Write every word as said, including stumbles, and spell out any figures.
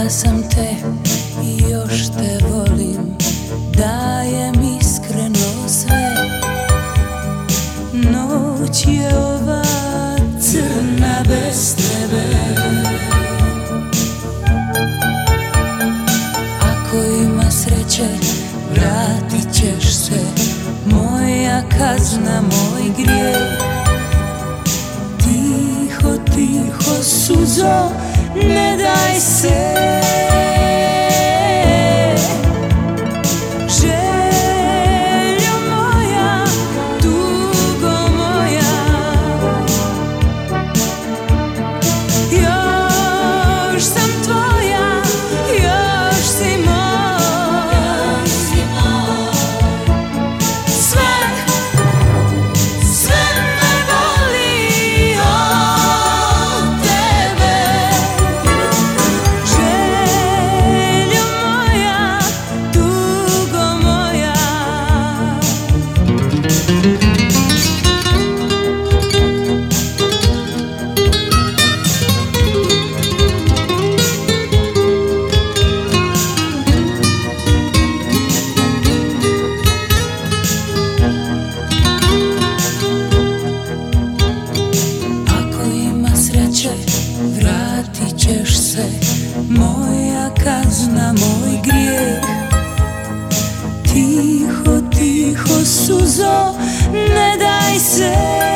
sam te i još te volim, dajem iskreno sve. Noć je ova crna bez tebe. Ako ima sreće, vratit ćeš se, moja kazna, moj grijeh. Tiho, tiho, suzo, ne daj se. Željo moja, tugo moja, još sam tvoja, još si moj. Sve, sve me boli od tebe. Željo moja, tugo moja. Ako ima sreće, vratit ćeš se, moja kazna, moj grijeh. Tiho, tiho, suzo, ne daj se.